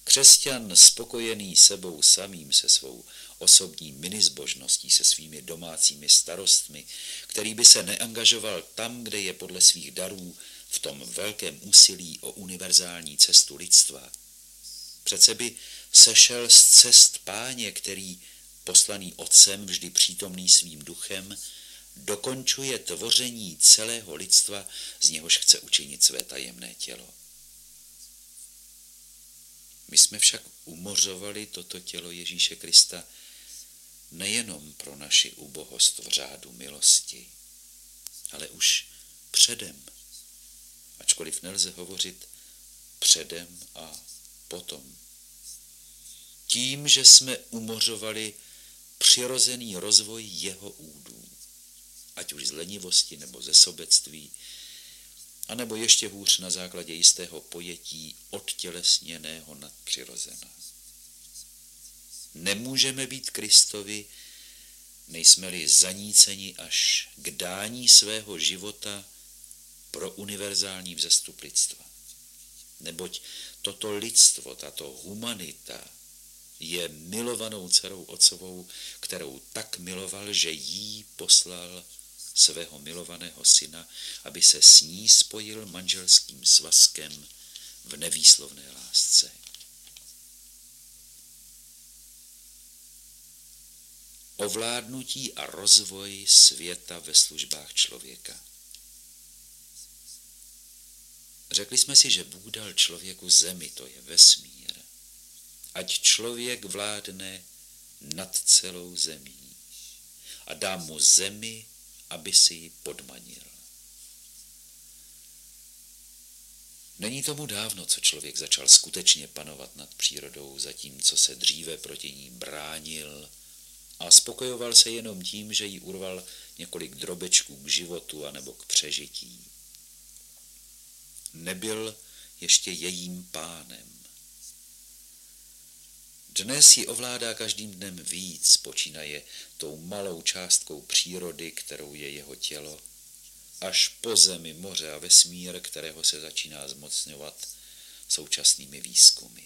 Křesťan spokojený sebou samým, se svou osobní minizbožností, se svými domácími starostmi, který by se neangažoval tam, kde je podle svých darů v tom velkém úsilí o univerzální cestu lidstva. Přece by sešel z cest Páně, který, poslaný Otcem, vždy přítomný svým duchem, dokončuje tvoření celého lidstva, z něhož chce učinit své tajemné tělo. My jsme však umořovali toto tělo Ježíše Krista nejenom pro naši ubohost v řádu milosti, ale už předem, ačkoliv nelze hovořit předem a potom. Tím, že jsme umořovali přirozený rozvoj jeho údů, ať už z lenivosti nebo ze sobectví, anebo ještě hůř na základě jistého pojetí odtělesněného nadpřirozena. Nemůžeme být Kristovi, nejsme-li zaníceni až k dání svého života pro univerzální vzestup lidstva. Neboť toto lidstvo, tato humanita je milovanou dcerou Otcovou, kterou tak miloval, že jí poslal svého milovaného syna, aby se s ní spojil manželským svazkem v nevýslovné lásce. Ovládnutí a rozvoj světa ve službách člověka. Řekli jsme si, že Bůh dal člověku zemi, to je vesmír. Ať člověk vládne nad celou zemí a dá mu zemi, aby si ji podmanil. Není tomu dávno, co člověk začal skutečně panovat nad přírodou, zatímco se dříve proti ní bránil a spokojoval se jenom tím, že jí urval několik drobečků k životu anebo k přežití. Nebyl ještě jejím pánem. Dnes ji ovládá každým dnem víc, počínaje tou malou částkou přírody, kterou je jeho tělo, až po zemi, moře a vesmír, kterého se začíná zmocňovat současnými výzkumy.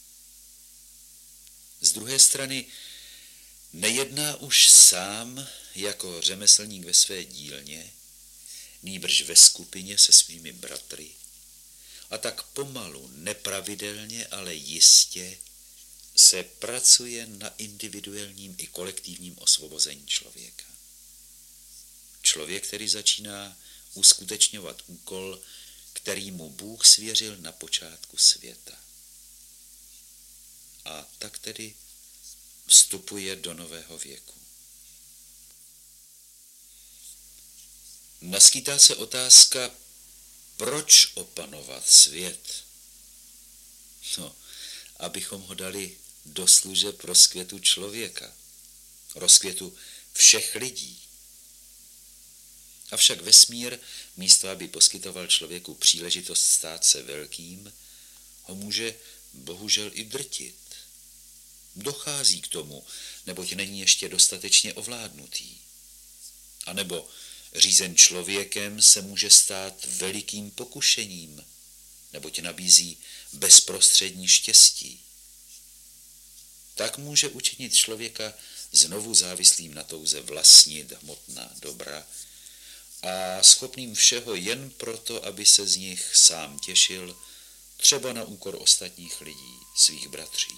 Z druhé strany nejedná už sám jako řemeslník ve své dílně, nýbrž ve skupině se svými bratry, a tak pomalu, nepravidelně, ale jistě se pracuje na individuálním i kolektivním osvobození člověka. Člověk, který začíná uskutečňovat úkol, který mu Bůh svěřil na počátku světa. A tak tedy vstupuje do nového věku. Naskýtá se otázka, proč opanovat svět? No, abychom ho dali do služeb rozkvětu člověka, rozkvětu všech lidí. Avšak vesmír, místo aby poskytoval člověku příležitost stát se velkým, ho může bohužel i drtit. Dochází k tomu, neboť není ještě dostatečně ovládnutý. A nebo řízen člověkem se může stát velikým pokušením, neboť nabízí bezprostřední štěstí. Tak může učinit člověka znovu závislým na touze vlastnit hmotná dobra a schopným všeho jen proto, aby se z nich sám těšil, třeba na úkor ostatních lidí, svých bratří.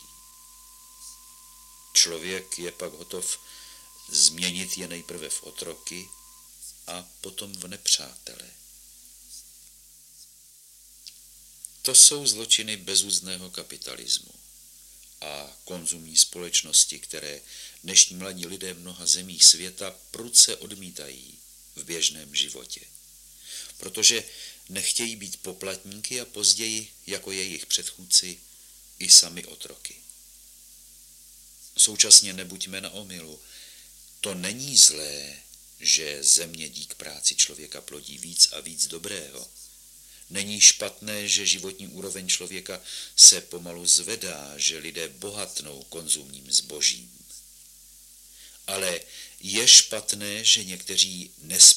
Člověk je pak hotov změnit je nejprve v otroky a potom v nepřátele. To jsou zločiny bezúzdného kapitalismu a konzumní společnosti, které dnešní mladí lidé v mnoha zemích světa prudce odmítají v běžném životě, protože nechtějí být poplatníky a později, jako jejich předchůdci, i sami otroky. Současně nebuďme na omylu. To není zlé, že země dík práci člověka plodí víc a víc dobrého. Není špatné, že životní úroveň člověka se pomalu zvedá, že lidé bohatnou konzumním zbožím. Ale je špatné, že někteří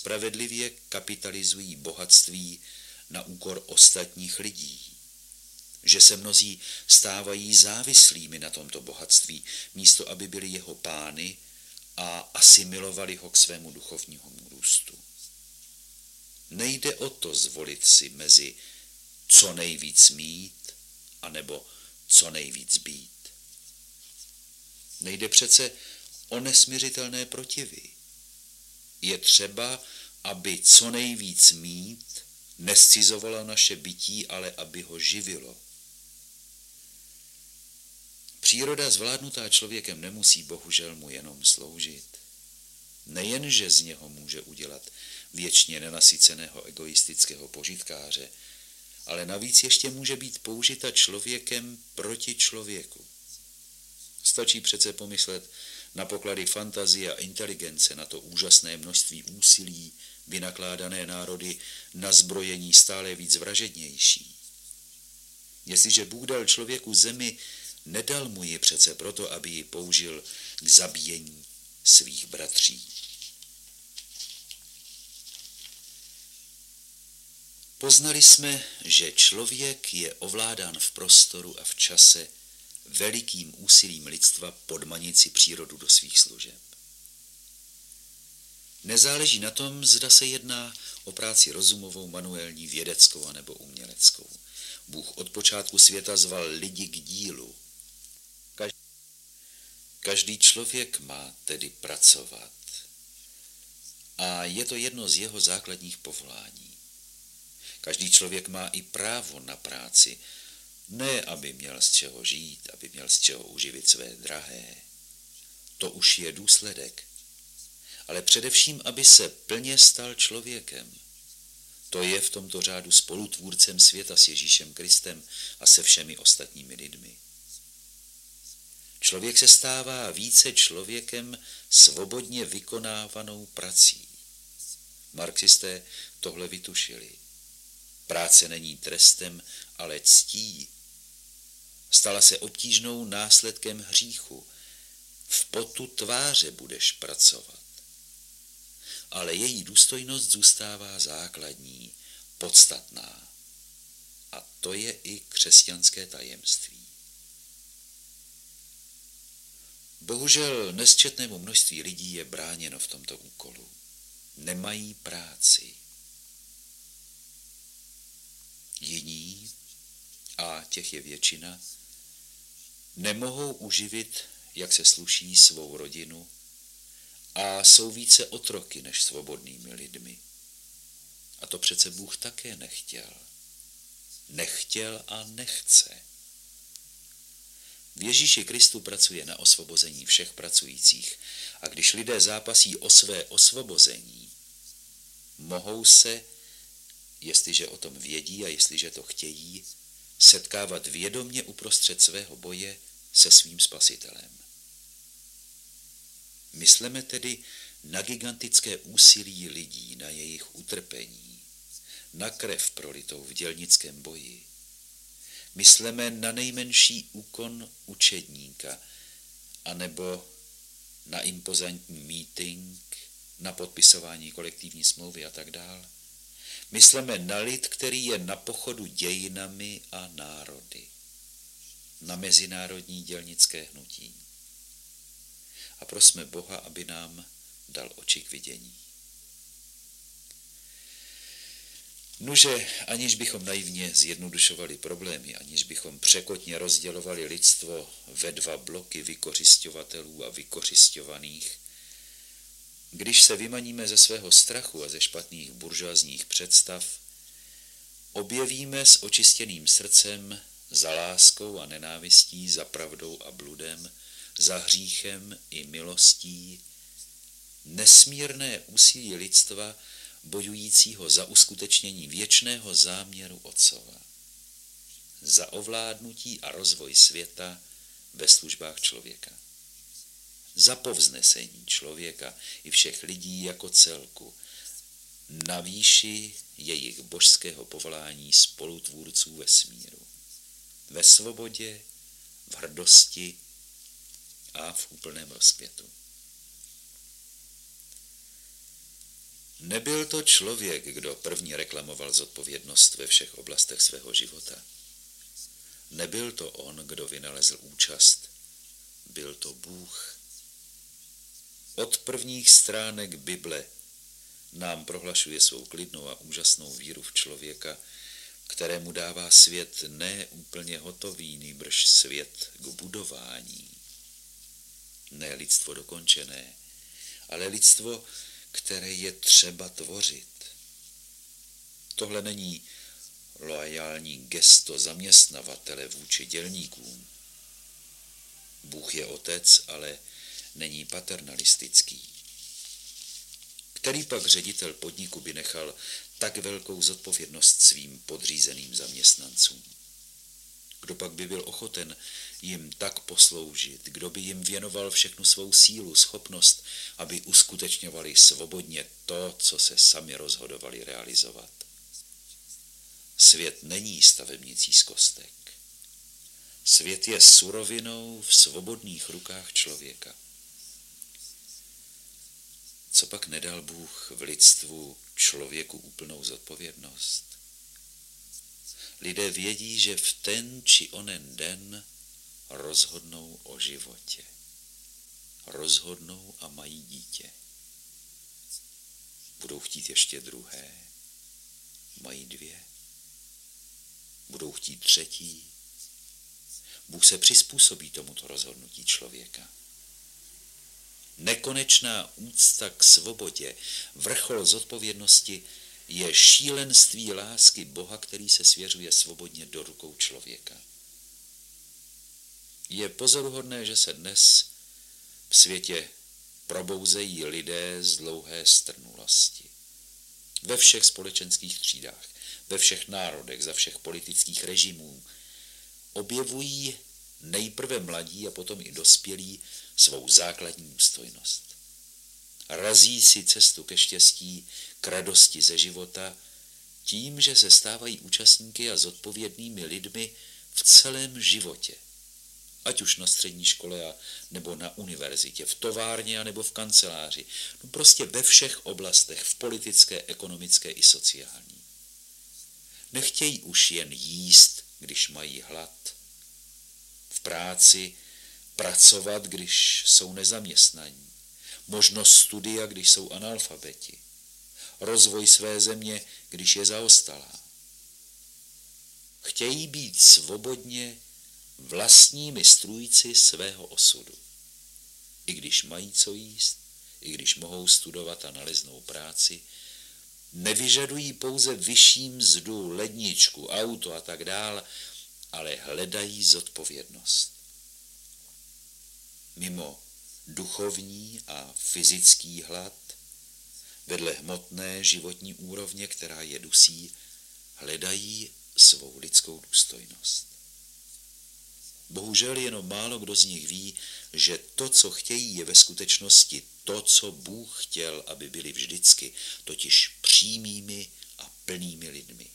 nespravedlivě kapitalizují bohatství na úkor ostatních lidí. že se mnozí stávají závislými na tomto bohatství, místo aby byli jeho pány a asimilovali ho k svému duchovnímu růstu. Nejde o to zvolit si mezi co nejvíc mít, anebo co nejvíc být. Nejde přece o nesmiřitelné protivy. Je třeba, aby co nejvíc mít nescizovalo naše bytí, ale aby ho živilo. Příroda zvládnutá člověkem nemusí bohužel mu jenom sloužit. Nejenže z něho může udělat věčně nenasyceného egoistického požitkáře, ale navíc ještě může být použita člověkem proti člověku. Stačí přece pomyslet na poklady fantazie a inteligence, na to úžasné množství úsilí vynakládané národy na zbrojení stále víc vražednější. Jestliže Bůh dal člověku zemi, nedal mu ji přece proto, aby ji použil k zabíjení svých bratří. Poznali jsme, že člověk je ovládán v prostoru a v čase velikým úsilím lidstva podmanit si přírodu do svých služeb. Nezáleží na tom, zda se jedná o práci rozumovou, manuální, vědeckou anebo uměleckou. Bůh od počátku světa zval lidi k dílu. Každý člověk má tedy pracovat. A je to jedno z jeho základních povolání. Každý člověk má i právo na práci, ne aby měl z čeho žít, aby měl z čeho uživit své drahé. To už je důsledek. Ale především, aby se plně stal člověkem. To je v tomto řádu spolutvůrcem světa s Ježíšem Kristem a se všemi ostatními lidmi. Člověk se stává více člověkem svobodně vykonávanou prací. Marxisté tohle vytušili. Práce není trestem, ale ctí. Stala se obtížnou následkem hříchu. V potu tváře budeš pracovat. Ale její důstojnost zůstává základní, podstatná. A to je i křesťanské tajemství. Bohužel nesčetnému množství lidí je bráněno v tomto úkolu. Nemají práci. Jiní, a těch je většina, nemohou uživit, jak se sluší, svou rodinu a jsou více otroky než svobodnými lidmi. A to přece Bůh také nechtěl. Nechtěl a nechce. V Ježíši Kristu pracuje na osvobození všech pracujících a když lidé zápasí o své osvobození, mohou se, jestliže o tom vědí a jestliže to chtějí, setkávat vědomě uprostřed svého boje se svým spasitelem. Mysleme tedy na gigantické úsilí lidí, na jejich utrpení, na krev prolitou v dělnickém boji. Mysleme na nejmenší úkon učedníka, anebo na impozantní meeting, na podpisování kolektivní smlouvy a tak dále. Myslíme na lid, který je na pochodu dějinami a národy, na mezinárodní dělnické hnutí. A prosme Boha, aby nám dal oči k vidění. Nuže, aniž bychom naivně zjednodušovali problémy, aniž bychom překotně rozdělovali lidstvo ve dva bloky vykořisťovatelů a vykořisťovaných, když se vymaníme ze svého strachu a ze špatných buržoazních představ, objevíme s očištěným srdcem, za láskou a nenávistí, za pravdou a bludem, za hříchem i milostí, nesmírné úsilí lidstva, bojujícího za uskutečnění věčného záměru Otcova, za ovládnutí a rozvoj světa ve službách člověka, za povznesení člověka i všech lidí jako celku, na výši jejich božského povolání spolutvůrců vesmíru, ve svobodě, v hrdosti a v úplném rozkvětu. Nebyl to člověk, kdo první reklamoval zodpovědnost ve všech oblastech svého života. Nebyl to on, kdo vynalezl účast, byl to Bůh. Od prvních stránek Bible nám prohlašuje svou klidnou a úžasnou víru v člověka, kterému dává svět ne úplně hotový, nýbrž svět k budování. Ne lidstvo dokončené, ale lidstvo, které je třeba tvořit. Tohle není loajální gesto zaměstnavatele vůči dělníkům. Bůh je otec, ale není paternalistický. Který pak ředitel podniku by nechal tak velkou zodpovědnost svým podřízeným zaměstnancům? Kdo pak by byl ochoten jim tak posloužit? Kdo by jim věnoval všechnu svou sílu, schopnost, aby uskutečňovali svobodně to, co se sami rozhodovali realizovat? Svět není stavebnicí z kostek. Svět je surovinou v svobodných rukách člověka. Co pak nedal Bůh v lidstvu člověku úplnou zodpovědnost? Lidé vědí, že v ten či onen den rozhodnou o životě. Rozhodnou a mají dítě. Budou chtít ještě druhé. Mají dvě. Budou chtít třetí. Bůh se přizpůsobí tomuto rozhodnutí člověka. Nekonečná úcta k svobodě, vrchol zodpovědnosti je šílenství lásky Boha, který se svěřuje svobodně do rukou člověka. Je pozoruhodné, že se dnes v světě probouzejí lidé z dlouhé strnulosti. Ve všech společenských třídách, ve všech národech, za všech politických režimů objevují nejprve mladí a potom i dospělí svou základní důstojnost. Razí si cestu ke štěstí, k radosti ze života tím, že se stávají účastníky a zodpovědnými lidmi v celém životě. Ať už na střední škole nebo na univerzitě, v továrně nebo v kanceláři. No prostě ve všech oblastech, v politické, ekonomické i sociální. Nechtějí už jen jíst, když mají hlad. V práci pracovat, když jsou nezaměstnaní. Možnost studia, když jsou analfabeti. Rozvoj své země, když je zaostalá. Chtějí být svobodně vlastními strůjci svého osudu. I když mají co jíst, i když mohou studovat a naleznou práci, nevyžadují pouze vyšší mzdu, ledničku, auto a tak dál, ale hledají zodpovědnost. Mimo duchovní a fyzický hlad, vedle hmotné životní úrovně, která je dusí, hledají svou lidskou důstojnost. Bohužel jenom málo kdo z nich ví, že to, co chtějí, je ve skutečnosti to, co Bůh chtěl, aby byli vždycky, totiž přímými a plnými lidmi.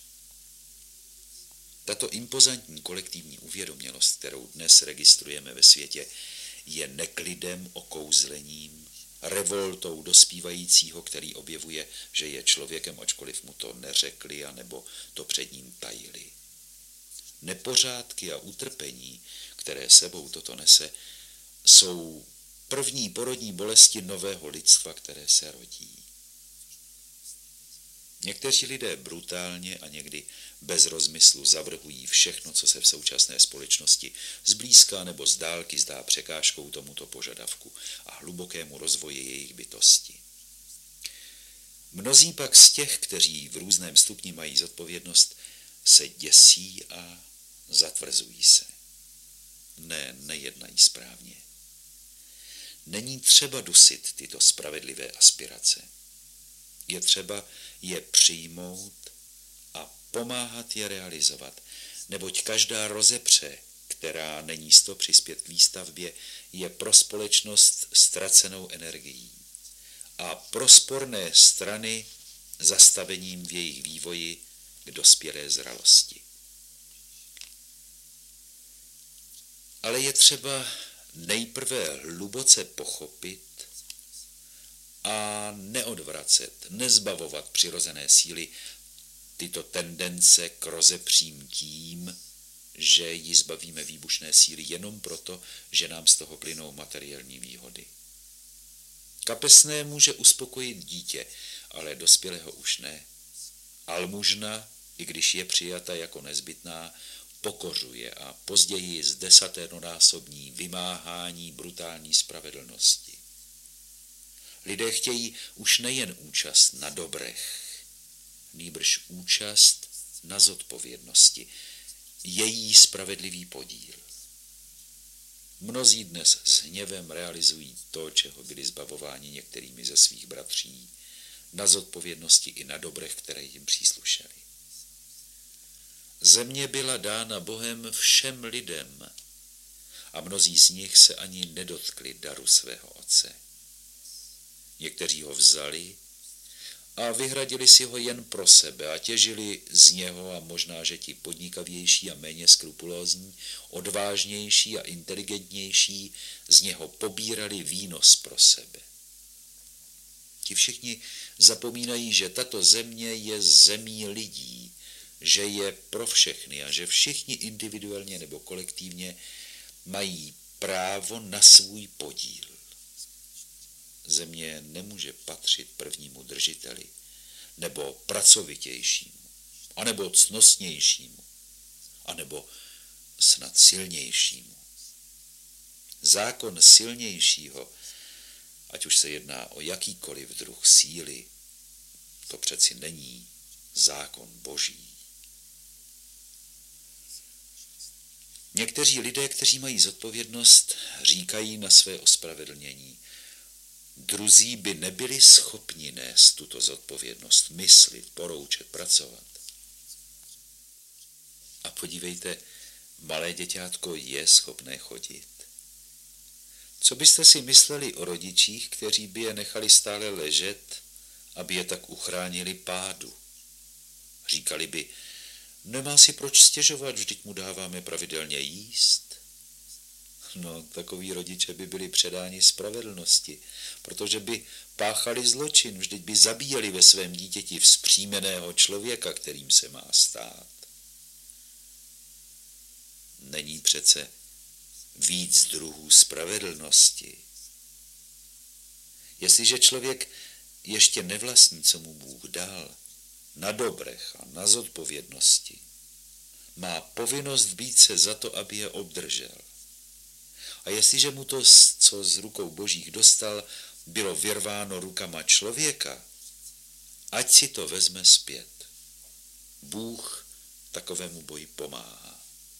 Tato impozantní kolektivní uvědomělost, kterou dnes registrujeme ve světě, je neklidem, okouzlením, revoltou dospívajícího, který objevuje, že je člověkem, ačkoliv mu to neřekli, anebo to před ním tajili. Nepořádky a utrpení, které sebou toto nese, jsou první porodní bolesti nového lidstva, které se rodí. Někteří lidé brutálně a někdy bez rozmyslu zavrhují všechno, co se v současné společnosti zblízka nebo z dálky zdá překážkou tomuto požadavku a hlubokému rozvoji jejich bytosti. Mnozí pak z těch, kteří v různém stupni mají zodpovědnost, se děsí a zatvrzují se. Nejednají správně. Není třeba dusit tyto spravedlivé aspirace. Je třeba je přijmout a pomáhat je realizovat, neboť každá rozepře, která není s to přispět k výstavbě, je pro společnost ztracenou energií a pro sporné strany zastavením v jejich vývoji k dospělé zralosti. Ale je třeba nejprve hluboce pochopit a neodvracet, nezbavovat přirozené síly tyto tendence k rozepřím tím, že ji zbavíme výbušné síly jenom proto, že nám z toho plynou materiální výhody. Kapesné může uspokojit dítě, ale dospělého už ne. Almužna, i když je přijata jako nezbytná, pokořuje a později z desateronásobní vymáhání brutální spravedlnosti. Lidé chtějí už nejen účast na dobrech, nýbrž účast na zodpovědnosti, její spravedlivý podíl. Mnozí dnes s hněvem realizují to, čeho byli zbavováni některými ze svých bratří, na zodpovědnosti i na dobrech, které jim příslušely. Země byla dána Bohem všem lidem a mnozí z nich se ani nedotkli daru svého otce. Někteří ho vzali a vyhradili si ho jen pro sebe a těžili z něho a možná, že ti podnikavější a méně skrupulózní, odvážnější a inteligentnější z něho pobírali výnos pro sebe. Ti všichni zapomínají, že tato země je zemí lidí, že je pro všechny a že všichni individuálně nebo kolektivně mají právo na svůj podíl. Země nemůže patřit prvnímu držiteli, nebo pracovitějšímu, anebo cnostnějšímu, anebo snad silnějšímu. Zákon silnějšího, ať už se jedná o jakýkoliv druh síly, to přeci není zákon Boží. Někteří lidé, kteří mají zodpovědnost, říkají na své ospravedlnění: druzí by nebyli schopni nést tuto zodpovědnost, myslit, poroučet, pracovat. A podívejte, malé děťátko je schopné chodit. Co byste si mysleli o rodičích, kteří by je nechali stále ležet, aby je tak uchránili pádu? Říkali by: nemá si proč stěžovat, vždyť mu dáváme pravidelně jíst. No, takoví rodiče by byli předáni spravedlnosti, protože by páchali zločin, vždyť by zabíjeli ve svém dítěti vzpřímeného člověka, kterým se má stát. Není přece víc druhů spravedlnosti. Jestliže člověk ještě nevlastní, co mu Bůh dal, na dobrech a na zodpovědnosti, má povinnost být se za to, aby je obdržel. A jestliže mu to, co z rukou Božích dostal, bylo vyrváno rukama člověka, ať si to vezme zpět. Bůh takovému boji pomáhá.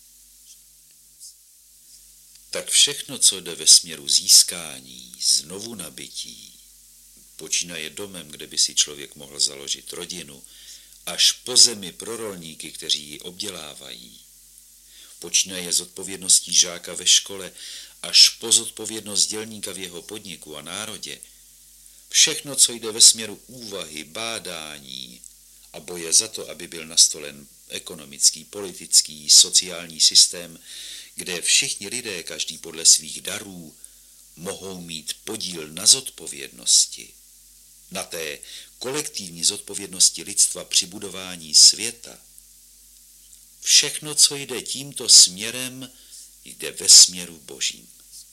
Tak všechno, co jde ve směru získání, znovu nabití, počínaje domem, kde by si člověk mohl založit rodinu, až po zemi pro rolníky, kteří ji obdělávají, počínaje zodpovědností žáka ve škole, až po zodpovědnost dělníka v jeho podniku a národě, všechno, co jde ve směru úvahy, bádání a boje za to, aby byl nastolen ekonomický, politický, sociální systém, kde všichni lidé, každý podle svých darů, mohou mít podíl na zodpovědnosti, na té kolektivní zodpovědnosti lidstva při budování světa. Všechno, co jde tímto směrem, jde ve směru Božím.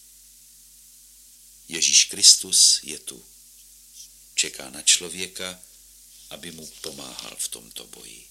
Ježíš Kristus je tu. Čeká na člověka, aby mu pomáhal v tomto boji.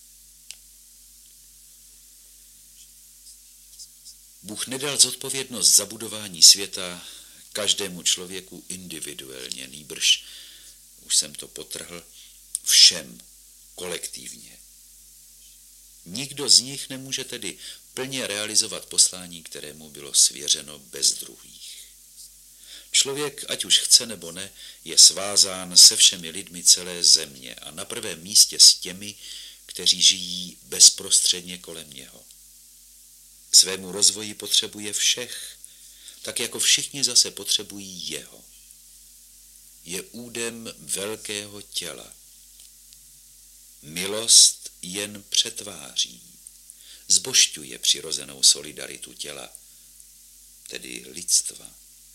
Bůh nedal zodpovědnost za budování světa každému člověku individuálně, nýbrž, už jsem to podtrhl, všem kolektivně. Nikdo z nich nemůže tedy plně realizovat poslání, kterému bylo svěřeno bez druhých. Člověk, ať už chce nebo ne, je svázán se všemi lidmi celé země a na prvém místě s těmi, kteří žijí bezprostředně kolem něho. K svému rozvoji potřebuje všech, tak jako všichni zase potřebují jeho. Je údem velkého těla. Milost jen přetváří, zbožťuje přirozenou solidaritu těla, tedy lidstva.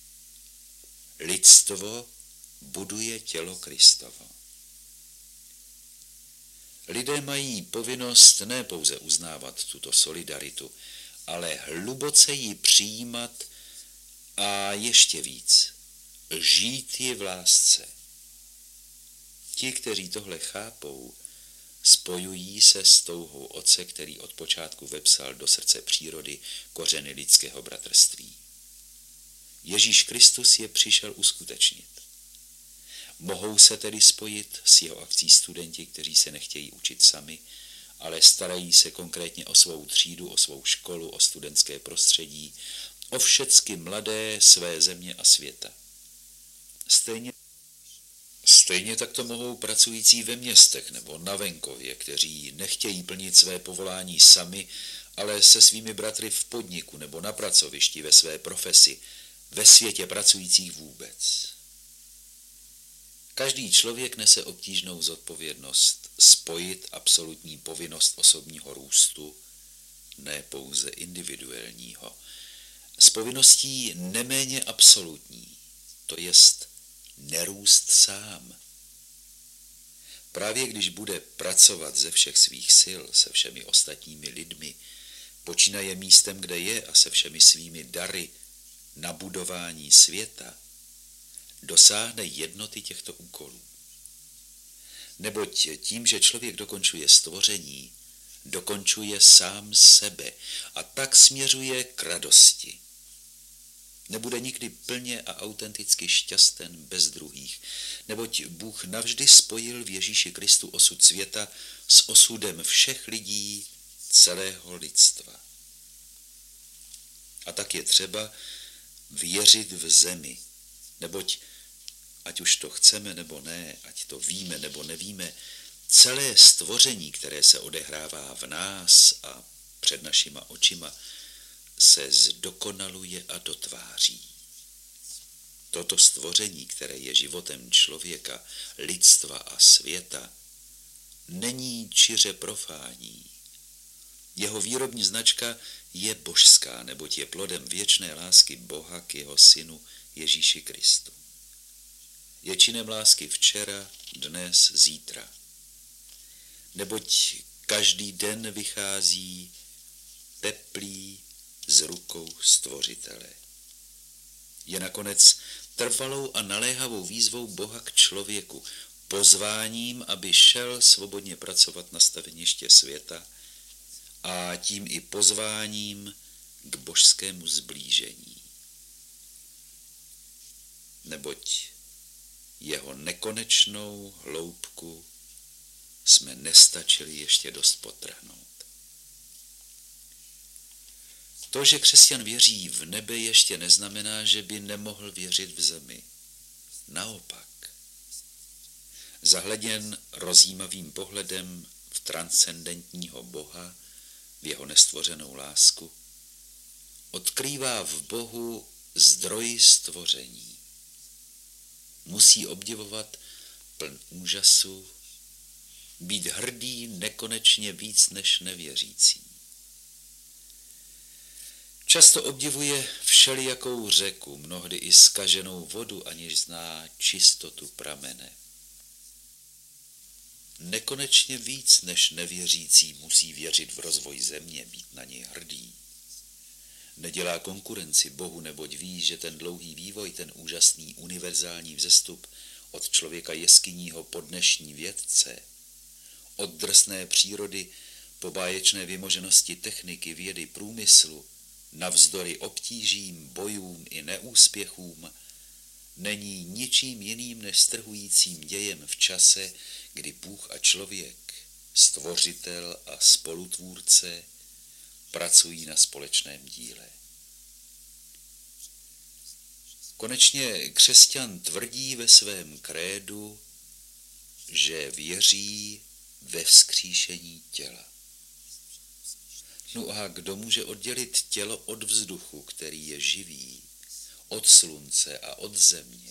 Lidstvo buduje tělo Kristovo. Lidé mají povinnost ne pouze uznávat tuto solidaritu, ale hluboce ji přijímat a ještě víc, žít ji v lásce. Ti, kteří tohle chápou, spojují se s touhou Otce, který od počátku vepsal do srdce přírody kořeny lidského bratrství. Ježíš Kristus je přišel uskutečnit. Mohou se tedy spojit s jeho akcí studenti, kteří se nechtějí učit sami, ale starají se konkrétně o svou třídu, o svou školu, o studentské prostředí, o všecky mladé své země a světa. Stejně tak to mohou pracující ve městech nebo na venkově, kteří nechtějí plnit své povolání sami, ale se svými bratry v podniku nebo na pracovišti, ve své profesi, ve světě pracujících vůbec. Každý člověk nese obtížnou zodpovědnost spojit absolutní povinnost osobního růstu, ne pouze individuálního, s povinností neméně absolutní, to jest nerůst sám. Právě když bude pracovat ze všech svých sil se všemi ostatními lidmi, počínaje místem, kde je, a se všemi svými dary na budování světa, dosáhne jednoty těchto úkolů. Neboť tím, že člověk dokončuje stvoření, dokončuje sám sebe a tak směřuje k radosti. Nebude nikdy plně a autenticky šťasten bez druhých, neboť Bůh navždy spojil v Ježíši Kristu osud světa s osudem všech lidí, celého lidstva. A tak je třeba věřit v zemi, neboť ať už to chceme nebo ne, ať to víme nebo nevíme, celé stvoření, které se odehrává v nás a před našima očima, se zdokonaluje a dotváří. Toto stvoření, které je životem člověka, lidstva a světa, není čiře profání. Jeho výrobní značka je božská, neboť je plodem věčné lásky Boha k jeho synu Ježíši Kristu. Je činem lásky včera, dnes, zítra. Neboť každý den vychází teplý z rukou Stvořitele. Je nakonec trvalou a naléhavou výzvou Boha k člověku, pozváním, aby šel svobodně pracovat na staveniště světa a tím i pozváním k božskému zblížení. Neboť jeho nekonečnou hloubku jsme nestačili ještě dost podtrhnout. To, že křesťan věří v nebe, ještě neznamená, že by nemohl věřit v zemi. Naopak. Zahleděn rozjímavým pohledem v transcendentního Boha, v jeho nestvořenou lásku, odkrývá v Bohu zdroj stvoření. Musí obdivovat pln úžasu, být hrdý nekonečně víc než nevěřící. Často obdivuje všelijakou řeku, mnohdy i zkaženou vodu, aniž zná čistotu pramene. Nekonečně víc než nevěřící musí věřit v rozvoj země, být na něj hrdý. Nedělá konkurenci Bohu, neboť ví, že ten dlouhý vývoj, ten úžasný univerzální vzestup od člověka jeskyního po dnešní vědce, od drsné přírody po báječné vymoženosti techniky, vědy, průmyslu, navzdory obtížím, bojům i neúspěchům, není ničím jiným než strhujícím dějem v čase, kdy Bůh a člověk, stvořitel a spolutvůrce, pracují na společném díle. Konečně křesťan tvrdí ve svém krédu, že věří ve vzkříšení těla. No a kdo může oddělit tělo od vzduchu, který je živý, od slunce a od země?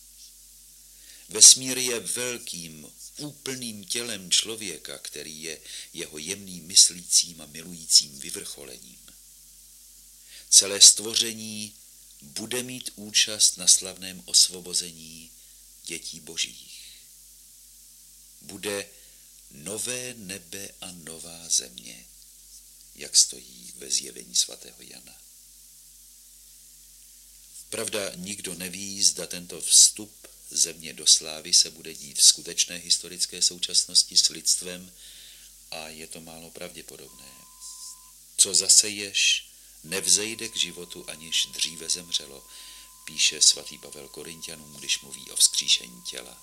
Vesmír je velkým, úplným tělem člověka, který je jeho jemným myslícím a milujícím vyvrcholením. Celé stvoření bude mít účast na slavném osvobození dětí božích. Bude nové nebe a nová země, jak stojí ve zjevení svatého Jana. Pravda, nikdo neví, zda tento vstup země do slávy se bude dít v skutečné historické současnosti s lidstvem a je to málo pravděpodobné. Co zaseješ, nevzejde k životu, aniž dříve zemřelo, píše svatý Pavel Korinťanům, když mluví o vzkříšení těla.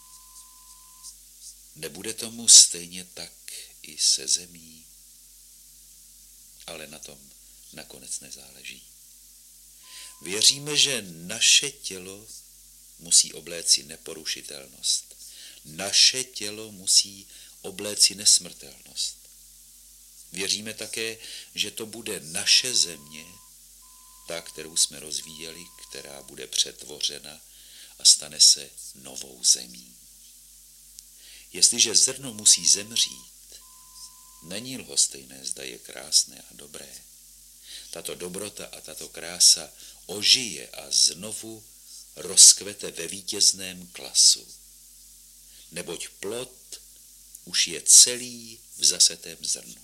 Nebude tomu stejně tak i se zemí, ale na tom nakonec nezáleží. Věříme, že naše tělo musí obléci neporušitelnost. Naše tělo musí obléci nesmrtelnost. Věříme také, že to bude naše země, ta, kterou jsme rozvíjeli, která bude přetvořena a stane se novou zemí. Jestliže zrno musí zemřít, není lhostejné, zda je krásné a dobré. Tato dobrota a tato krása ožije a znovu rozkvete ve vítězném klasu. Neboť plod už je celý v zasetém zrnu.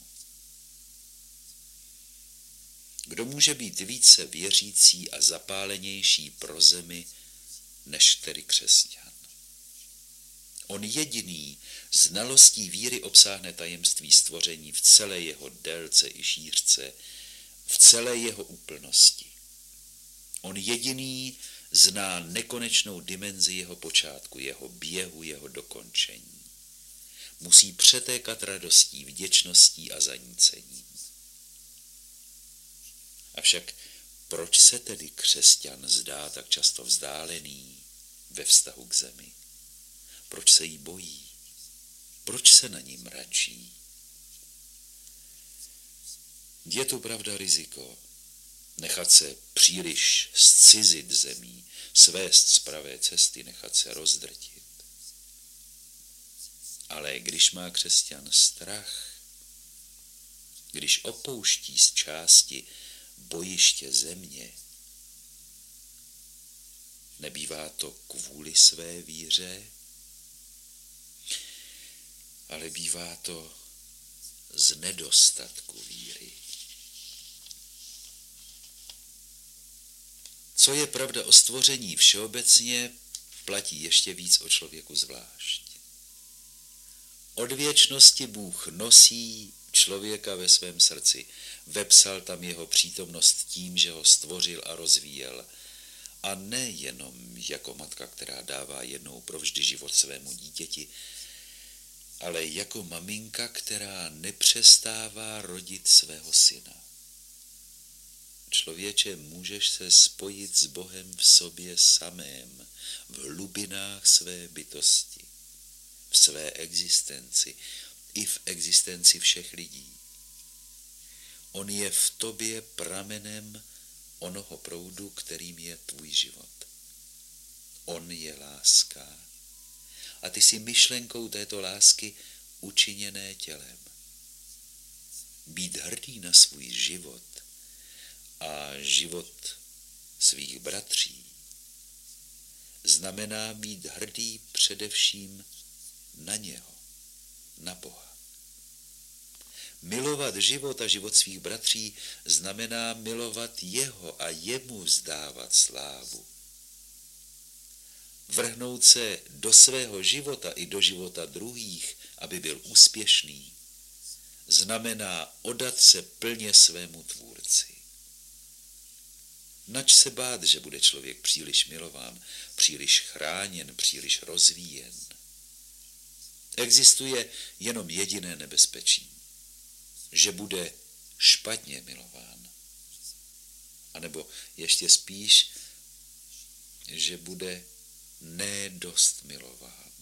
Kdo může být více věřící a zapálenější pro zemi, než tedy křesťan? On jediný znalostí víry obsáhne tajemství stvoření v celé jeho délce i šířce, v celé jeho úplnosti. On jediný zná nekonečnou dimenzi jeho počátku, jeho běhu, jeho dokončení. Musí přetékat radostí, vděčností a zanícením. Avšak proč se tedy křesťan zdá tak často vzdálený ve vztahu k zemi? Proč se jí bojí? Proč se na ní mračí? Je tu pravda riziko nechat se příliš zcizit zemí, svést z pravé cesty, nechat se rozdrtit. Ale když má křesťan strach, když opouští z části bojiště země, nebývá to kvůli své víře, ale bývá to z nedostatku víry. Co je pravda o stvoření všeobecně, platí ještě víc o člověku zvlášť. Od věčnosti Bůh nosí člověka ve svém srdci, vepsal tam jeho přítomnost tím, že ho stvořil a rozvíjel, a ne jenom jako matka, která dává jednou provždy život svému dítěti, ale jako maminka, která nepřestává rodit svého syna. Člověče, můžeš se spojit s Bohem v sobě samém, v hlubinách své bytosti, v své existenci, i v existenci všech lidí. On je v tobě pramenem onoho proudu, kterým je tvůj život. On je láska a ty jsi myšlenkou této lásky učiněné tělem. Být hrdý na svůj život a život svých bratří znamená být hrdý především na něho, na Boha. Milovat život a život svých bratří znamená milovat jeho a jemu vzdávat slávu. Vrhnout se do svého života i do života druhých, aby byl úspěšný, znamená oddat se plně svému tvůrci. Nač se bát, že bude člověk příliš milován, příliš chráněn, příliš rozvíjen. Existuje jenom jediné nebezpečí, že bude špatně milován. A nebo ještě spíš, že bude nedost milován.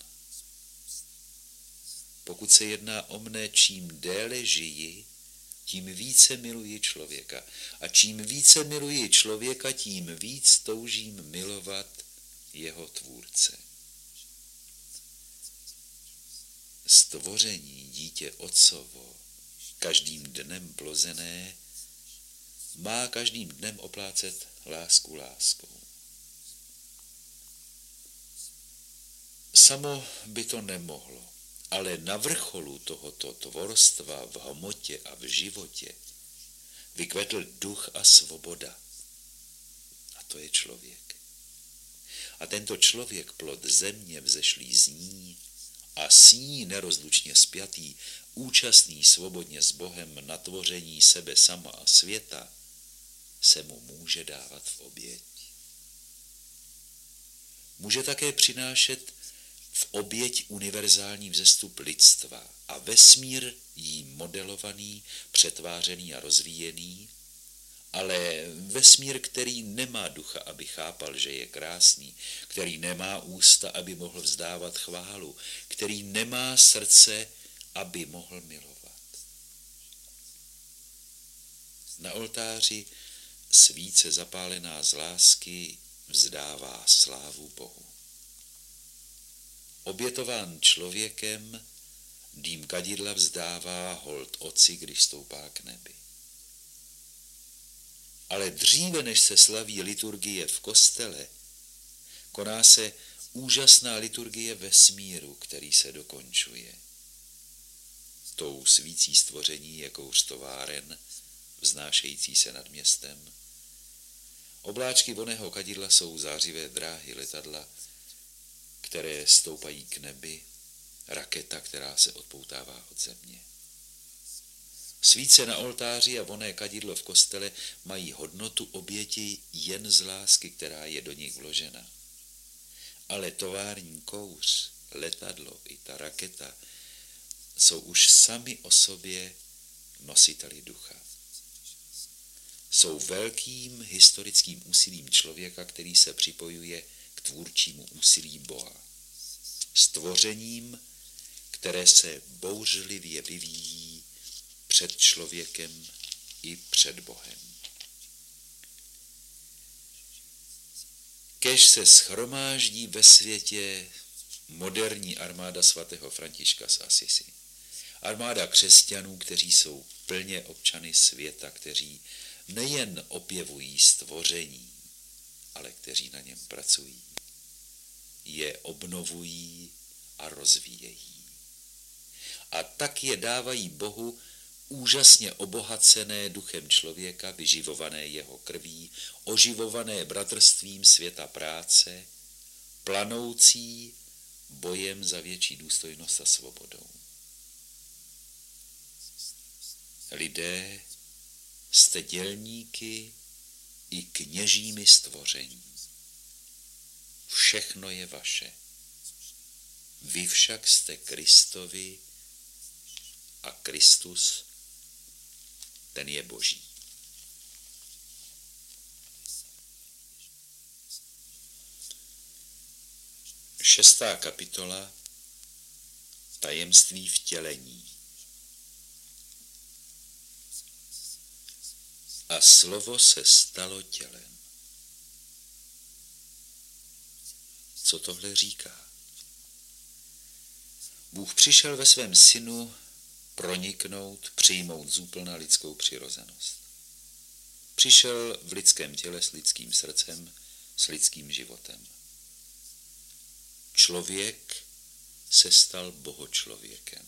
Pokud se jedná o mne, čím déle žiji, tím více miluji člověka. A čím více miluji člověka, tím víc toužím milovat jeho tvůrce. Stvoření dítě otcovo, každým dnem plozené, má každým dnem oplácet lásku láskou. Samo by to nemohlo, ale na vrcholu tohoto tvorstva v hmotě a v životě vykvetl duch a svoboda. A to je člověk. A tento člověk, plod země vzešlý z ní a s ní nerozlučně spjatý, účastný svobodně s Bohem na tvoření sebe sama a světa, se mu může dávat v oběť. Může také přinášet v oběť univerzální vzestup lidstva a vesmír jí modelovaný, přetvářený a rozvíjený, ale vesmír, který nemá ducha, aby chápal, že je krásný, který nemá ústa, aby mohl vzdávat chválu, který nemá srdce, aby mohl milovat. Na oltáři svíce zapálená z lásky vzdává slávu Bohu. Obětován člověkem, dým kadidla vzdává hold Otci, když stoupá k nebi. Ale dříve, než se slaví liturgie v kostele, koná se úžasná liturgie vesmíru, který se dokončuje. Tou svící stvoření je kouř továren, vznášející se nad městem. Obláčky vonného kadidla jsou zářivé dráhy letadla, které stoupají k nebi, raketa, která se odpoutává od země. Svíce na oltáři a vonné kadidlo v kostele mají hodnotu oběti jen z lásky, která je do nich vložena. Ale tovární kouř, letadlo i ta raketa jsou už sami o sobě nositeli ducha. Jsou velkým historickým úsilím člověka, který se připojuje k tvůrčímu úsilí Boha. Stvořením, které se bouřlivě vyvíjí před člověkem i před Bohem. Kéž se shromáždí ve světě moderní armáda svatého Františka z Asisi. Armáda křesťanů, kteří jsou plně občany světa, kteří nejen opěvují stvoření, ale kteří na něm pracují, je obnovují a rozvíjejí. A tak je dávají Bohu úžasně obohacené duchem člověka, vyživované jeho krví, oživované bratrstvím světa práce, planoucí bojem za větší důstojnost a svobodou. Lidé, jste dělníky i kněžími stvoření. Všechno je vaše. Vy však jste Kristovi a Kristus, ten je Boží. Šestá kapitola. Tajemství vtělení. A slovo se stalo tělem. Co tohle říká? Bůh přišel ve svém synu proniknout, přijmout zúplna lidskou přirozenost. Přišel v lidském těle s lidským srdcem, s lidským životem. Člověk se stal bohočlověkem.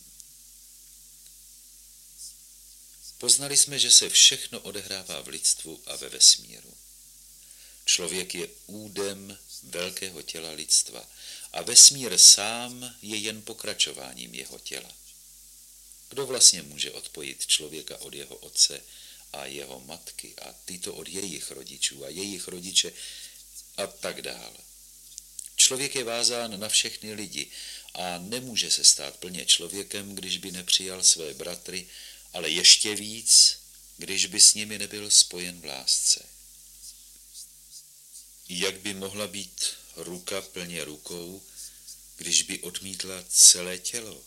Poznali jsme, že se všechno odehrává v lidstvu a ve vesmíru. Člověk je údem velkého těla lidstva a vesmír sám je jen pokračováním jeho těla. Kdo vlastně může odpojit člověka od jeho otce a jeho matky a tyto od jejich rodičů a jejich rodiče a tak dále? Člověk je vázán na všechny lidi a nemůže se stát plně člověkem, když by nepřijal své bratry, ale ještě víc, když by s nimi nebyl spojen v lásce. Jak by mohla být ruka plně rukou, když by odmítla celé tělo?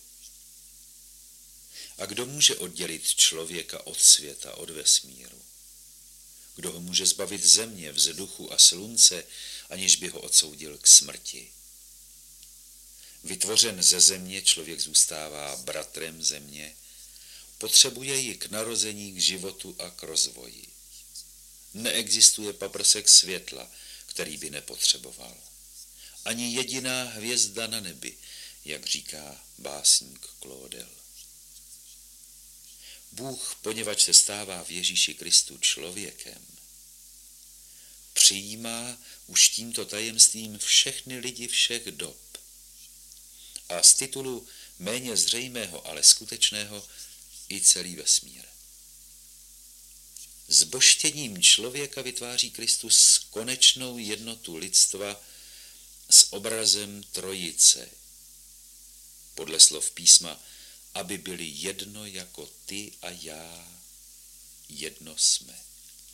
A kdo může oddělit člověka od světa, od vesmíru? Kdo ho může zbavit země, vzduchu a slunce, aniž by ho odsoudil k smrti? Vytvořen ze země, člověk zůstává bratrem země, potřebuje ji k narození, k životu a k rozvoji. Neexistuje paprsek světla, který by nepotřeboval. Ani jediná hvězda na nebi, jak říká básník Claudel. Bůh, poněvadž se stává v Ježíši Kristu člověkem, přijímá už tímto tajemstvím všechny lidi všech dob. A z titulu méně zřejmého, ale skutečného i celý vesmír. Zbožštěním člověka vytváří Kristus konečnou jednotu lidstva s obrazem Trojice. Podle slov písma, aby byli jedno jako ty a já, jedno jsme.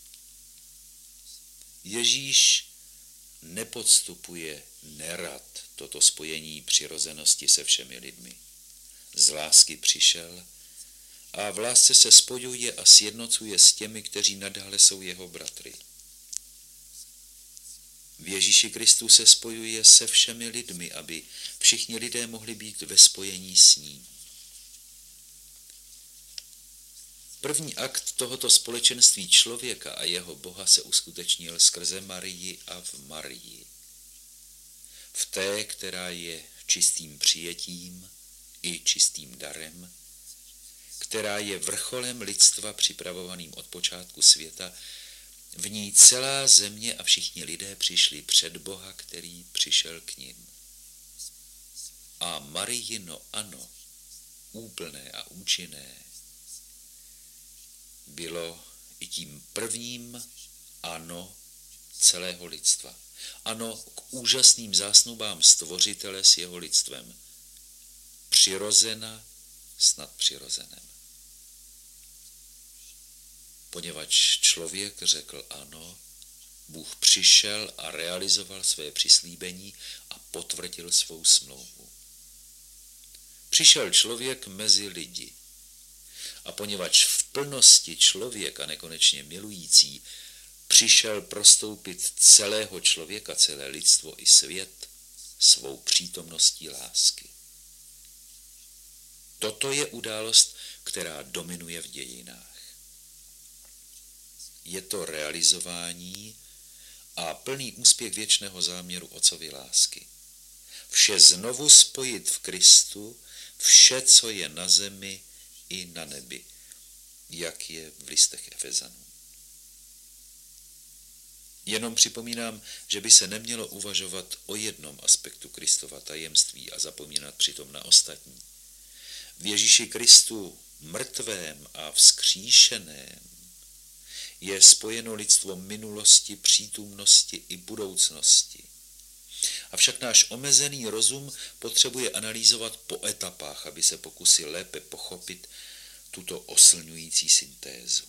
Ježíš nepodstupuje nerad toto spojení přirozenosti se všemi lidmi. Z lásky přišel a v lásce se spojuje a sjednocuje s těmi, kteří nadále jsou jeho bratry. V Ježíši Kristu se spojuje se všemi lidmi, aby všichni lidé mohli být ve spojení s ním. První akt tohoto společenství člověka a jeho Boha se uskutečnil skrze Marii a v Marii. V té, která je čistým přijetím i čistým darem, která je vrcholem lidstva připravovaným od počátku světa, v ní celá země a všichni lidé přišli před Boha, který přišel k nim. A Marijino ano, úplné a účinné, bylo i tím prvním ano celého lidstva. Ano k úžasným zásnubám Stvořitele s jeho lidstvem. Přirozena s nadpřirozenem. Poněvadž člověk řekl ano, Bůh přišel a realizoval své přislíbení a potvrdil svou smlouvu. Přišel člověk mezi lidi. A poněvadž v plnosti člověka nekonečně milující přišel prostoupit celého člověka, celé lidstvo i svět svou přítomností lásky. Toto je událost, která dominuje v dějinách. Je to realizování a plný úspěch věčného záměru Otcovy lásky. Vše znovu spojit v Kristu, vše, co je na zemi i na nebi, jak je v listech Efezanů. Jenom připomínám, že by se nemělo uvažovat o jednom aspektu Kristova tajemství a zapomínat přitom na ostatní. V Ježíši Kristu mrtvém a vzkříšeném je spojeno lidstvo minulosti, přítomnosti i budoucnosti. Avšak náš omezený rozum potřebuje analyzovat po etapách, aby se pokusil lépe pochopit tuto oslňující syntézu.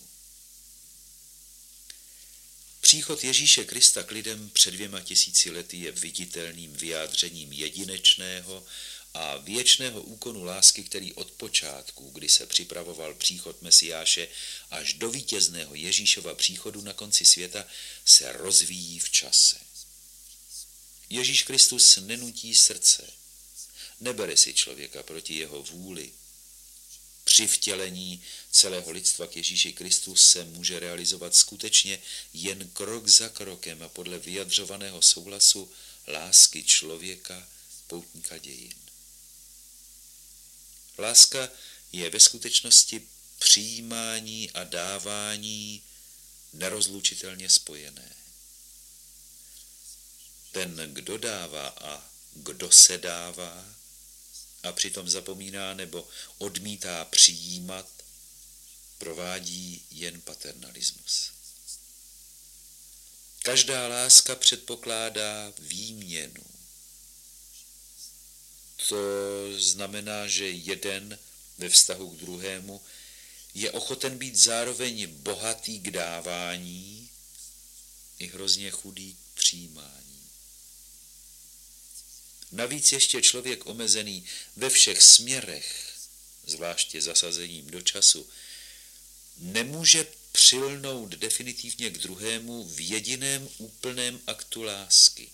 Příchod Ježíše Krista k lidem před 2000 lety je viditelným vyjádřením jedinečného a věčného úkonu lásky, který od počátku, kdy se připravoval příchod Mesiáše, až do vítězného Ježíšova příchodu na konci světa, se rozvíjí v čase. Ježíš Kristus nenutí srdce, nebere si člověka proti jeho vůli. Při vtělení celého lidstva k Ježíši Kristu se může realizovat skutečně jen krok za krokem a podle vyjadřovaného souhlasu lásky člověka, poutníka dějin. Láska je ve skutečnosti přijímání a dávání nerozlučitelně spojené. Ten, kdo dává a kdo se dává a přitom zapomíná nebo odmítá přijímat, provádí jen paternalismus. Každá láska předpokládá výměnu. To znamená, že jeden ve vztahu k druhému je ochoten být zároveň bohatý k dávání i hrozně chudý k přijímání. Navíc ještě člověk omezený ve všech směrech, zvláště zasazením do času, nemůže přilnout definitivně k druhému v jediném úplném aktu lásky.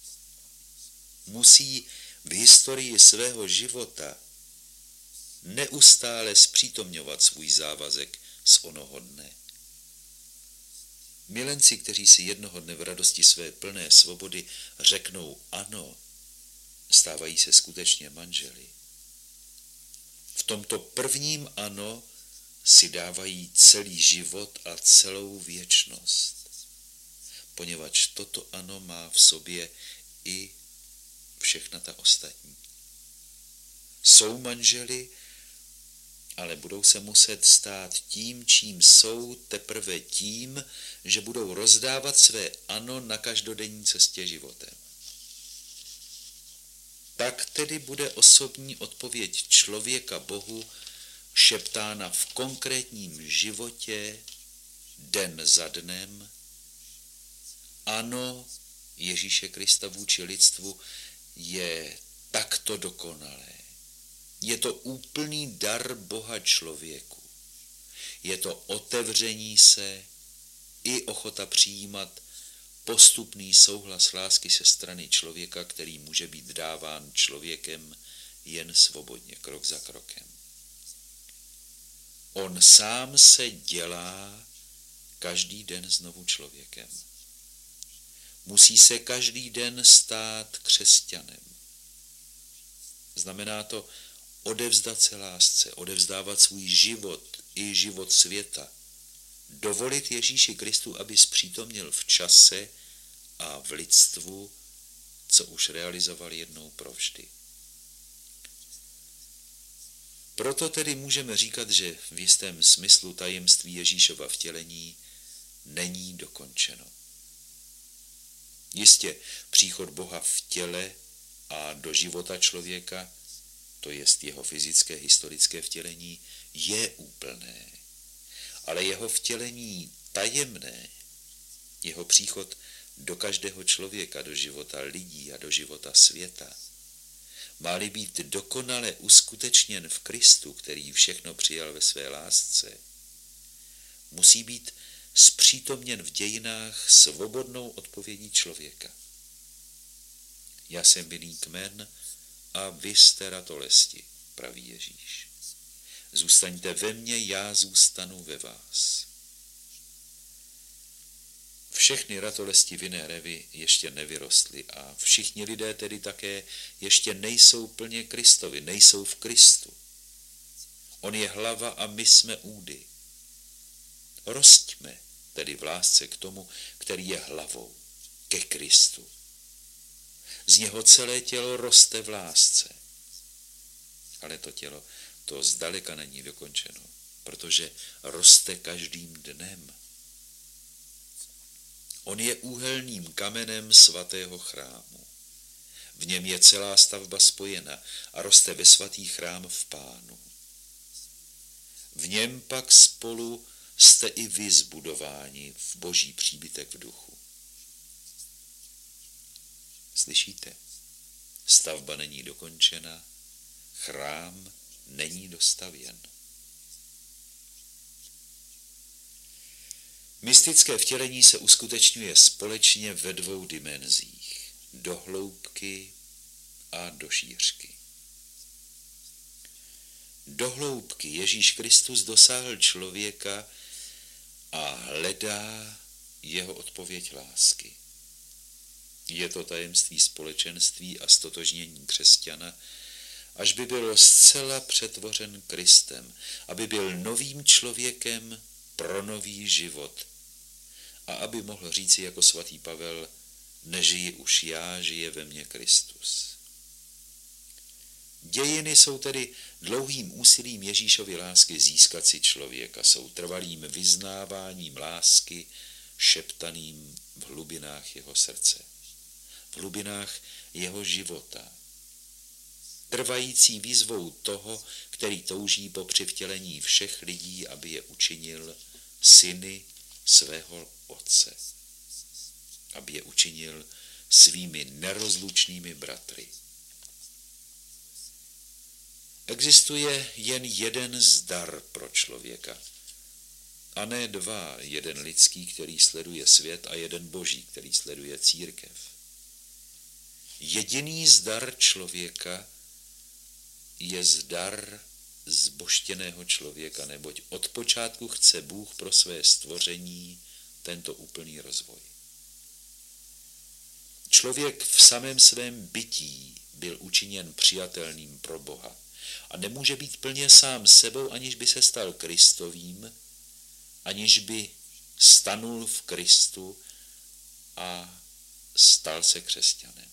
Musí v historii svého života neustále zpřítomňovat svůj závazek z onoho dne. Milenci, kteří si jednoho dne v radosti své plné svobody řeknou ano, stávají se skutečně manželi. V tomto prvním ano si dávají celý život a celou věčnost, poněvadž toto ano má v sobě i všechna ta ostatní. Jsou manželi, ale budou se muset stát tím, čím jsou, teprve tím, že budou rozdávat své ano na každodenní cestě životem. Tak tedy bude osobní odpověď člověka Bohu šeptána v konkrétním životě, den za dnem. Ano, Ježíše Krista vůči lidstvu je takto dokonalé. Je to úplný dar Boha člověku. Je to otevření se i ochota přijímat postupný souhlas lásky se strany člověka, který může být dáván člověkem jen svobodně, krok za krokem. On sám se dělá každý den znovu člověkem. Musí se každý den stát křesťanem. Znamená to odevzdat se lásce, odevzdávat svůj život i život světa, dovolit Ježíši Kristu, aby zpřítomnil v čase a v lidstvu, co už realizoval jednou provždy. Proto tedy můžeme říkat, že v jistém smyslu tajemství Ježíšova vtělení není dokončeno. Jistě příchod Boha v těle a do života člověka, to jest jeho fyzické historické vtělení, je úplné. Ale jeho vtělení tajemné, jeho příchod do každého člověka, do života lidí a do života světa, má-li být dokonale uskutečněn v Kristu, který všechno přijal ve své lásce, musí být zpřítomněn v dějinách svobodnou odpovědí člověka. Já jsem vinný kmen a vy jste ratolesti, praví Ježíš. Zůstaňte ve mně, já zůstanu ve vás. Všechny ratolesti vinné révy ještě nevyrostly a všichni lidé tedy také ještě nejsou plně Kristovi, nejsou v Kristu. On je hlava a my jsme údy. Rostíme tedy v lásce k tomu, který je hlavou, ke Kristu. Z něho celé tělo roste v lásce. Ale to tělo, to zdaleka není dokončeno, protože roste každým dnem. On je úhelným kamenem svatého chrámu. V něm je celá stavba spojena a roste ve svatý chrám v Pánu. V něm pak spolu jste i vy zbudováni v boží příbytek v duchu. Slyšíte? Stavba není dokončena, chrám není dostavěn. Mystické vtělení se uskutečňuje společně ve dvou dimenzích, do hloubky a do šířky. Do hloubky Ježíš Kristus dosáhl člověka a hledá jeho odpověď lásky. Je to tajemství společenství a stotožnění křesťana, až by byl zcela přetvořen Kristem, aby byl novým člověkem pro nový život a aby mohl říci jako svatý Pavel, nežiji už já, žije ve mně Kristus. Dějiny jsou tedy dlouhým úsilím Ježíšovy lásky získat si člověka, jsou trvalým vyznáváním lásky šeptaným v hlubinách jeho srdce, v hlubinách jeho života, trvající výzvou toho, který touží po přivtělení všech lidí, aby je učinil syny svého Otce, aby je učinil svými nerozlučnými bratry. Existuje jen jeden zdar pro člověka, a ne dva, jeden lidský, který sleduje svět, a jeden boží, který sleduje církev. Jediný zdar člověka je zdar zbožtěného člověka, neboť od počátku chce Bůh pro své stvoření tento úplný rozvoj. Člověk v samém svém bytí byl učiněn přijatelným pro Boha. A nemůže být plně sám sebou, aniž by se stal Kristovým, aniž by stanul v Kristu a stal se křesťanem.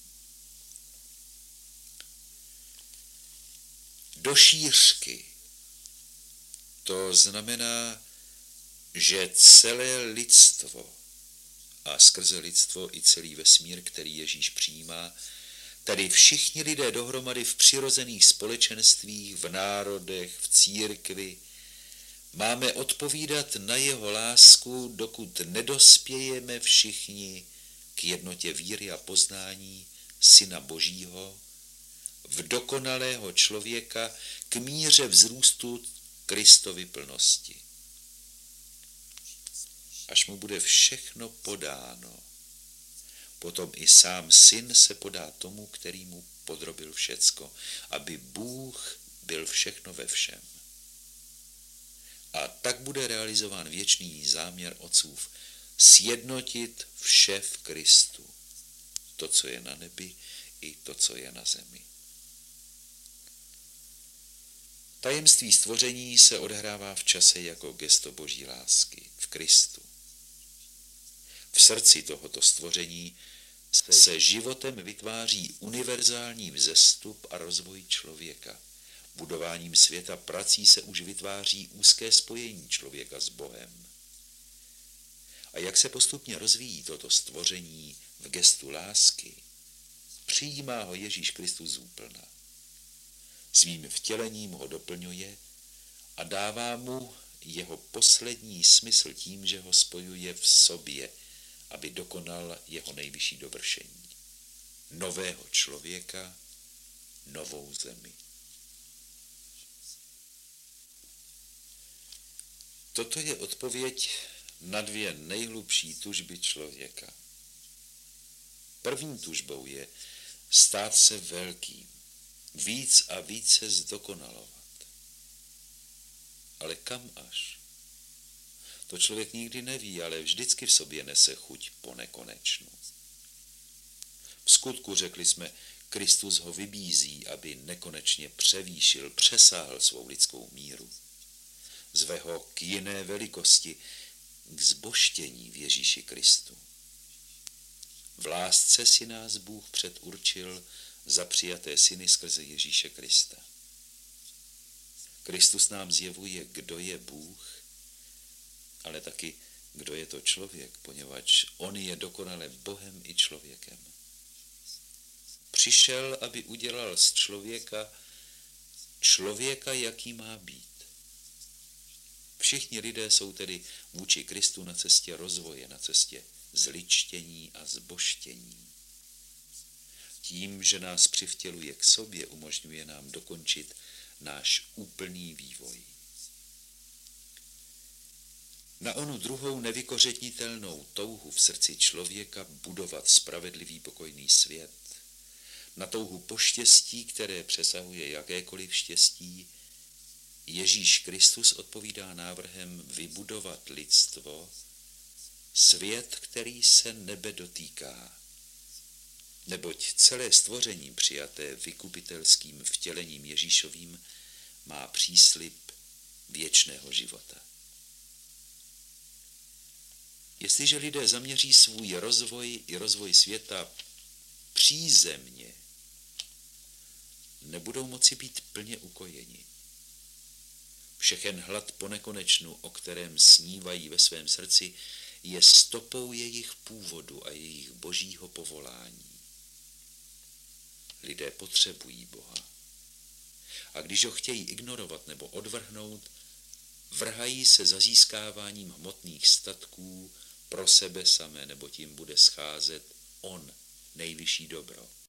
Do šířky. To znamená, že celé lidstvo a skrze lidstvo i celý vesmír, který Ježíš přijímá, tedy všichni lidé dohromady v přirozených společenstvích, v národech, v církvi, máme odpovídat na jeho lásku, dokud nedospějeme všichni k jednotě víry a poznání Syna Božího, v dokonalého člověka, k míře vzrůstu Kristovy plnosti. Až mu bude všechno podáno, potom i sám Syn se podá tomu, který mu podrobil všecko, aby Bůh byl všechno ve všem. A tak bude realizován věčný záměr otcův sjednotit vše v Kristu, to, co je na nebi, i to, co je na zemi. Tajemství stvoření se odehrává v čase jako gesto Boží lásky v Kristu. V srdci tohoto stvoření se životem vytváří univerzální vzestup a rozvoj člověka. Budováním světa prací se už vytváří úzké spojení člověka s Bohem. A jak se postupně rozvíjí toto stvoření v gestu lásky, přijímá ho Ježíš Kristus zúplna. Svým vtělením ho doplňuje a dává mu jeho poslední smysl tím, že ho spojuje v sobě, aby dokonal jeho nejvyšší dovršení. Nového člověka, novou zemi. Toto je odpověď na dvě nejhlubší tužby člověka. První tužbou je stát se velkým, víc a více zdokonalovat. Ale kam až? To člověk nikdy neví, ale vždycky v sobě nese chuť po nekonečnu. V skutku, řekli jsme, Kristus ho vybízí, aby nekonečně převýšil, přesáhl svou lidskou míru. Zve ho k jiné velikosti, k zbožštění v Ježíši Kristu. V lásce si nás Bůh předurčil za přijaté syny skrze Ježíše Krista. Kristus nám zjevuje, kdo je Bůh, ale taky, kdo je to člověk, poněvadž on je dokonale Bohem i člověkem. Přišel, aby udělal z člověka, jaký má být. Všichni lidé jsou tedy vůči Kristu na cestě rozvoje, na cestě zličtění a zbožštění. Tím, že nás přivtěluje k sobě, umožňuje nám dokončit náš úplný vývoj. Na onu druhou nevykořenitelnou touhu v srdci člověka budovat spravedlivý pokojný svět, na touhu po štěstí, které přesahuje jakékoliv štěstí, Ježíš Kristus odpovídá návrhem vybudovat lidstvo, svět, který se nebe dotýká. Neboť celé stvoření přijaté vykupitelským vtělením Ježíšovým má příslib věčného života. Jestliže lidé zaměří svůj rozvoj i rozvoj světa přízemně, nebudou moci být plně ukojeni. Všechen hlad po nekonečnu, o kterém snívají ve svém srdci, je stopou jejich původu a jejich božího povolání. Lidé potřebují Boha. A když ho chtějí ignorovat nebo odvrhnout, vrhají se za získáváním hmotných statků pro sebe samé, nebo tím bude scházet on, nejvyšší dobro.